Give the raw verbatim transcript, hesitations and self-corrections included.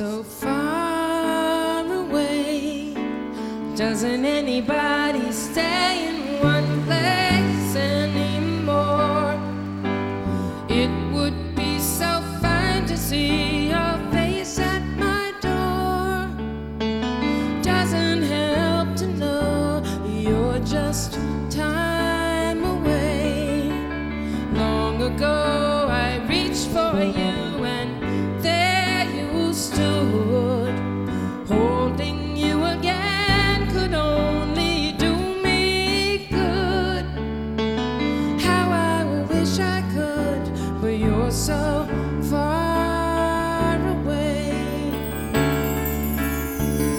so far away. Doesn't anybody stay in one place anymore? It would be so fine to see your face at my door. Doesn't help to know you're just time away. Long ago